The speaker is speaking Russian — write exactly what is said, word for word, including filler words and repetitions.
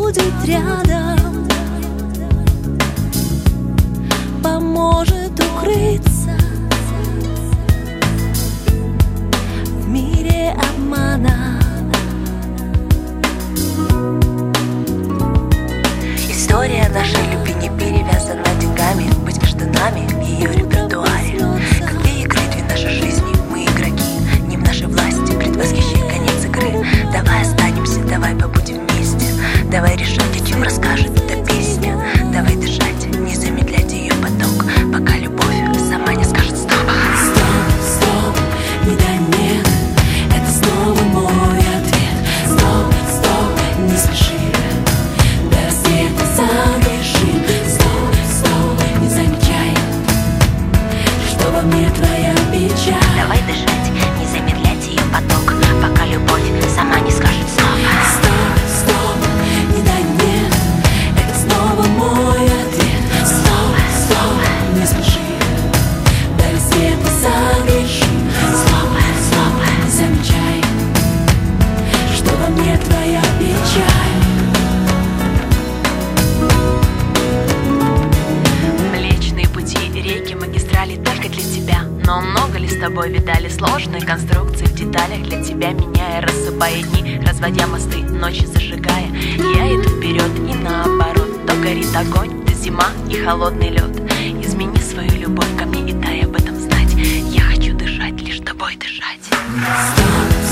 будет рядом, поможет укрыться в мире обмана. История нашей любви не перевязана деньгами. Быть между нами в ее репертуаре. Как две игры, две наши жизни, мы игроки. Не в нашей власти, предвосхищай конец игры. Давай останемся, давай побудем вместе. Давай решать, о чем расскажет эта песня. Давай дышать, не замедлять ее поток, пока любовь сама не скажет стоп. Стоп, стоп, не дай мне, это снова мой ответ. Стоп, стоп, не спеши, до рассвета загрешим. Стоп, стоп, не замечай, что во мне твоя печаль. Давай дышать, не замедлять ее поток, пока любовь сама не скажет стоп. Стоп, стоп, не дай мне, это снова мой ответ. Стоп, стоп, не спеши, до рассвета загрешим. Стоп, стоп, не замечай, что во мне твоя печаль. Млечные пути, реки, магистрали только для тебя. Но много ли с тобой видали сложные конструкции в деталях для тебя, меняя, рассыпая дни, разводя мосты, ночи зажигая. Я иду вперед и наоборот. То горит огонь, то зима и холодный лед. Измени свою любовь ко мне и дай об этом знать. Я хочу дышать, лишь тобой дышать. Стоп,